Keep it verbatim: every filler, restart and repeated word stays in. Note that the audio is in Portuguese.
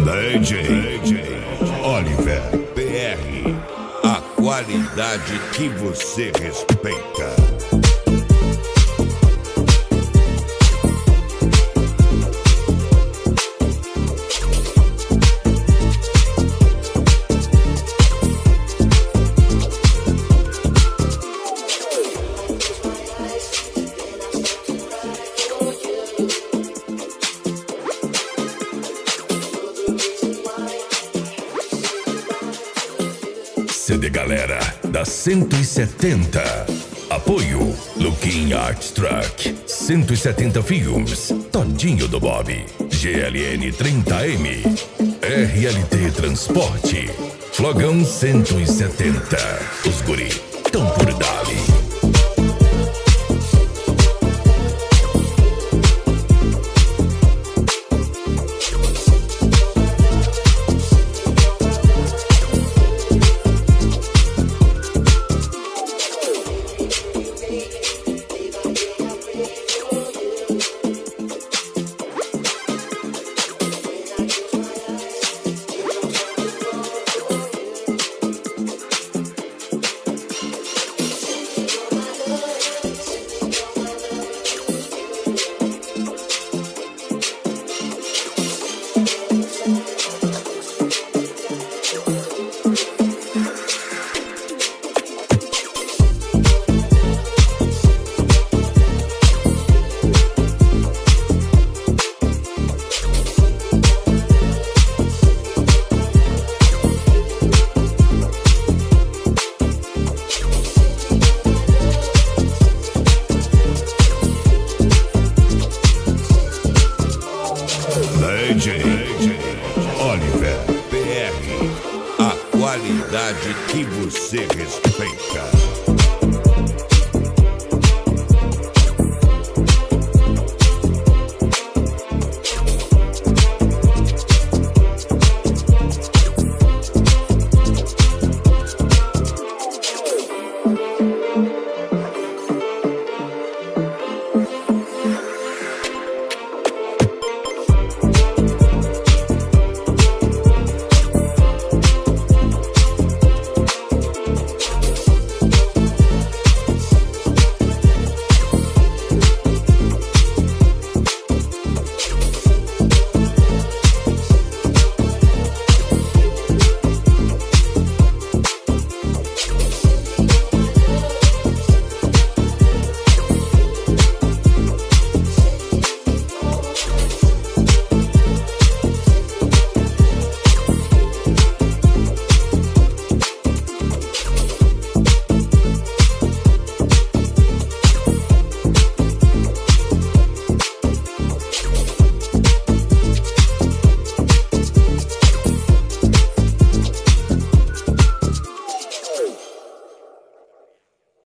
D J, D J Oliver P R, a qualidade que você respeita. C D Galera da cento e setenta. Apoio Luquinha Art Truck, cento e setenta Filmes, Todinho do Bob, G L N trinta M, R L T Transporte, Flogão cento e setenta. Os guri tão por dali. D J, D J Oliver P R, a qualidade que você respeita.